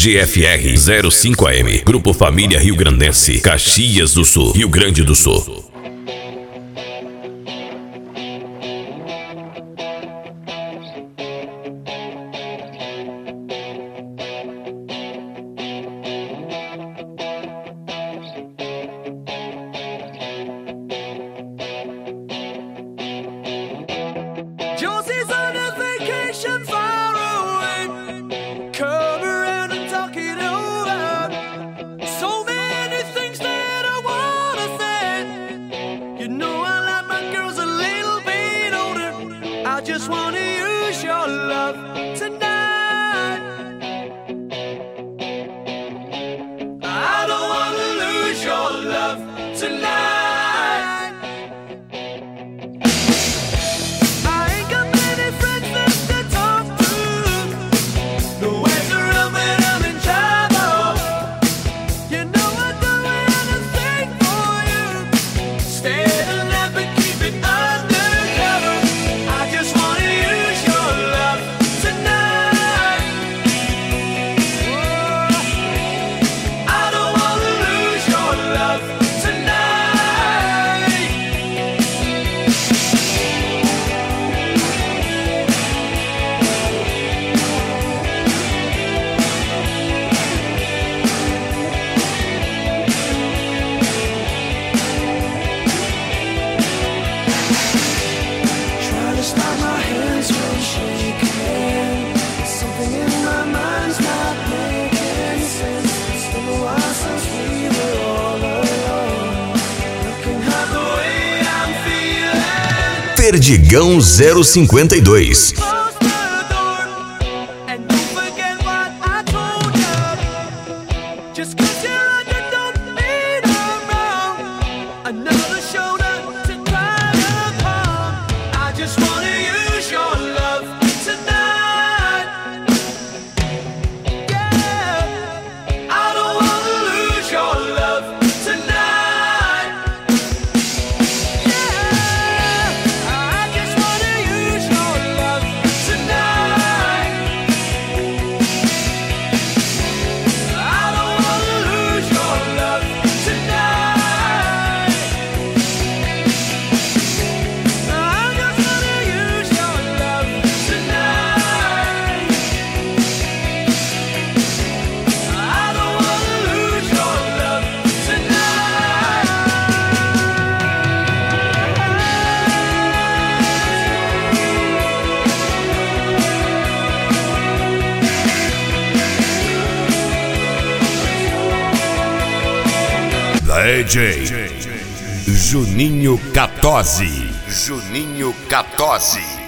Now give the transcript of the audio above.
GFR 05 AM, Grupo Família Rio Grandense, Caxias do Sul, Rio Grande do Sul. Josie's on a vacation far away. Come around and talk it over. So many things that I wanna say. You know I like my girls a little bit older. I just wanna use your love tonight. I don't wanna lose your love tonight. Perdigão 052. DJ Juninho Catozzi. Juninho Catozzi.